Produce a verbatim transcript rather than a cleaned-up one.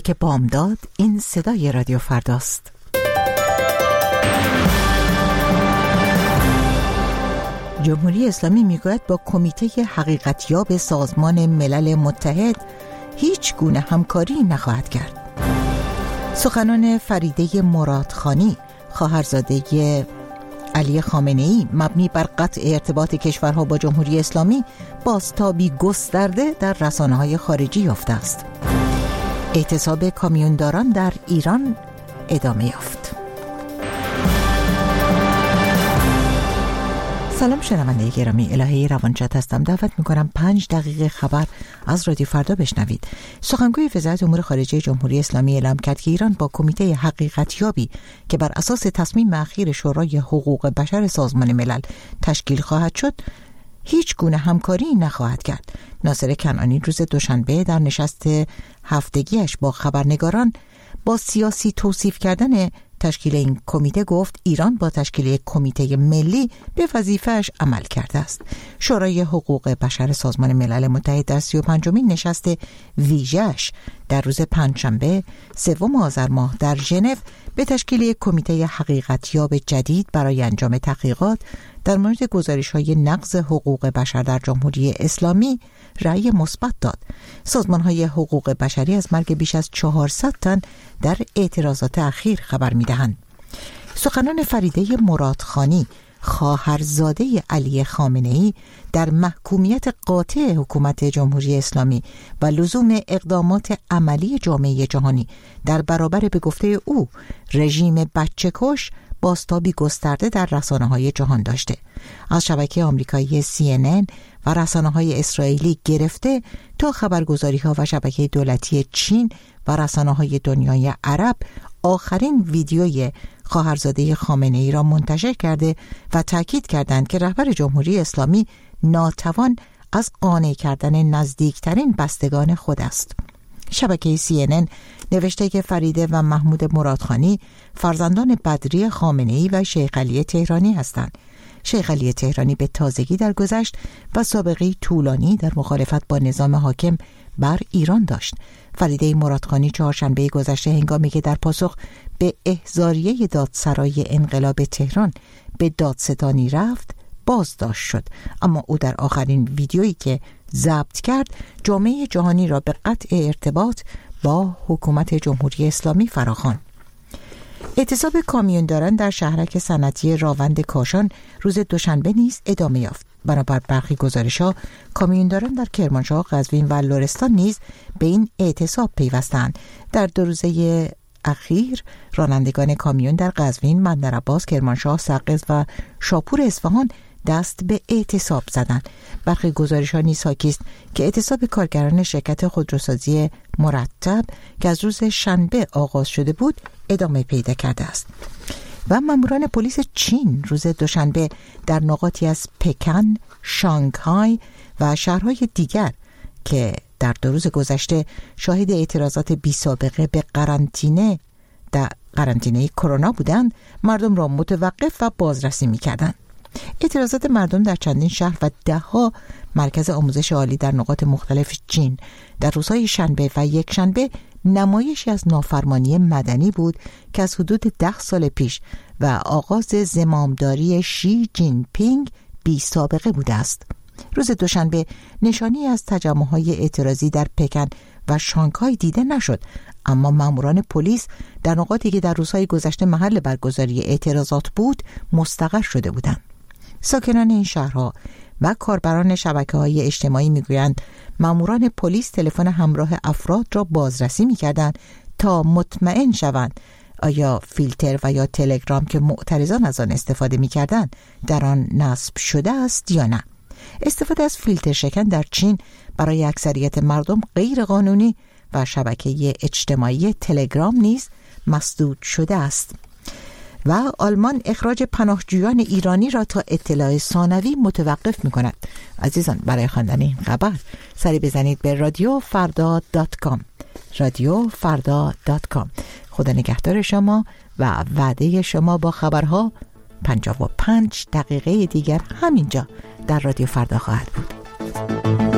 که بامداد این صدای رادیو فرداست. جمهوری اسلامی میگوید با کمیته حقیقتیاب سازمان ملل متحد هیچ گونه همکاری نخواهد کرد. سخنان فریده مرادخانی، خواهرزاده علی خامنه‌ای، مبنی بر قطع ارتباط کشورها با جمهوری اسلامی بازتابی گسترده در رسانه‌های خارجی یافته است. اعتصاب کامیونداران در ایران ادامه یافت. سلام شنونده گرامی، الهه روانشاد هستم. دعوت میکنم پنج دقیقه خبر از رادیو فردا بشنوید. سخنگوی وزارت امور خارجه جمهوری اسلامی اعلام کرد که ایران با کمیته حقیقتیابی که بر اساس تصمیم اخیر شورای حقوق بشر سازمان ملل تشکیل خواهد شد هیچ گونه همکاری نخواهد کرد. ناصر کنعانی روز دوشنبه در نشست هفتگیش با خبرنگاران با سیاسی توصیف کردن تشکیل این کمیته گفت ایران با تشکیل یک کمیته ملی به وظیفه‌اش عمل کرده است. شورای حقوق بشر سازمان ملل متحد در سی و پنجمین نشست ویژه‌اش در روز پنجشنبه سوم آذر ماه در ژنو به تشکیل یک کمیته حقیقتیاب جدید برای انجام تحقیقات در مورد گزارش‌های نقض حقوق بشر در جمهوری اسلامی رأی مثبت داد. سازمان‌های حقوق بشری از مرگ بیش از چهارصد تن در اعتراضات اخیر خبر می‌دهند. سخنان فریده مرادخانی، خواهرزاده علی خامنه‌ای، در محکومیت قاطع حکومت جمهوری اسلامی و لزوم اقدامات عملی جامعه جهانی در برابر به گفته او رژیم بچه‌کش بازتابی گسترده در رسانه‌های جهان داشته. از شبکه آمریکایی سی ان ان و رسانه‌های اسرائیلی گرفته تا خبرگزاری‌ها و شبکه دولتی چین و رسانه‌های دنیای عرب آخرین ویدیوی خواهرزاده خامنه‌ای را منتشر کرده و تاکید کردند که رهبر جمهوری اسلامی ناتوان از قانع کردن نزدیکترین بستگان خود است. شبکه سی ان ان نوشته که فریده و محمود مرادخانی فرزندان بدری خامنه‌ای و شیخ علی تهرانی هستند. شیخ علی تهرانی به تازگی درگذشت و سابقه طولانی در مخالفت با نظام حاکم بر ایران داشت. فریده مرادخانی چهارشنبه گذشته هنگامی که در پاسخ به احضاریه دادسرای انقلاب تهران به دادستانی رفت بازداشت شد، اما او در آخرین ویدیویی که ضبط کرد جامعه جهانی را به قطع ارتباط با حکومت جمهوری اسلامی فراخواند. اعتصاب کامیونداران در شهرک صنعتی راوند کاشان روز دوشنبه نیز ادامه یافت. بنابر برخی گزارش‌ها کامیونداران در کرمانشاه، قزوین و لرستان نیز به این اعتصاب پیوستند. در دو روزه اخیر رانندگان کامیون در قزوین، بندرعباس، کرمانشاه، سقز و شاپور اصفهان دست به اعتصاب زدند. برخی گزارش‌ها نیز حاکی است که اعتصاب کارگران شرکت خودروسازی مرتب که از روز شنبه آغاز شده بود ادامه پیدا کرده است. و ماموران پلیس چین روز دوشنبه در نقاطی از پکن، شانگهای و شهرهای دیگر که در دو روز گذشته شاهد اعتراضات بی سابقه به قرنطینه در قرنطینه کرونا بودند، مردم را متوقف و بازرسی می‌کردند. اعتراضات مردم در چندین شهر و ده‌ها مرکز آموزش عالی در نقاط مختلف چین در روزهای شنبه و یک شنبه نمایشی از نافرمانی مدنی بود که از حدود ده سال پیش و آغاز زمامداری شی جین پینگ بی سابقه بوده است. روز دوشنبه نشانی از تجمع‌های اعتراضی در پکن و شانگهای دیده نشد، اما ماموران پلیس در نقاطی که در روزهای گذشته محل برگزاری اعتراضات بود مستقر شده بودند. ساکنان این شهرها و کاربران شبکه‌های اجتماعی میگویند ماموران پلیس تلفن همراه افراد را بازرسی می‌کردند تا مطمئن شوند آیا فیلتر و یا تلگرام که معترضان از آن استفاده می‌کردند در آن نصب شده است یا نه. استفاده از فیلتر شکن در چین برای اکثریت مردم غیر قانونی و شبکه اجتماعی تلگرام نیز مسدود شده است. و آلمان اخراج پناهجویان ایرانی را تا اطلاع ثانوی متوقف می‌کند. عزیزان، برای خواندن این خبر سری بزنید به رادیو فردا دات کام. رادیو فردا دات کام. خدا نگهدار شما و وعده شما با خبرها پنجاه و پنج دقیقه دیگر همینجا در رادیو فردا خواهد بود.